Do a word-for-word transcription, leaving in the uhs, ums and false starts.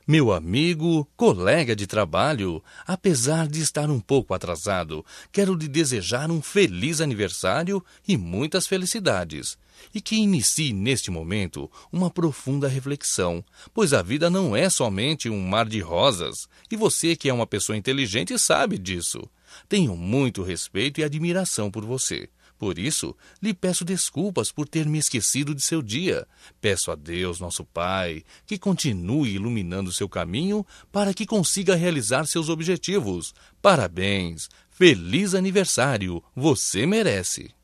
Meu amigo, colega de trabalho, apesar de estar um pouco atrasado, quero lhe desejar um feliz aniversário e muitas felicidades. E que inicie neste momento uma profunda reflexão, pois a vida não é somente um mar de rosas, e você que é uma pessoa inteligente sabe disso. Tenho muito respeito e admiração por você. Por isso, lhe peço desculpas por ter me esquecido de seu dia. Peço a Deus, nosso Pai, que continue iluminando seu caminho para que consiga realizar seus objetivos. Parabéns! Feliz aniversário! Você merece!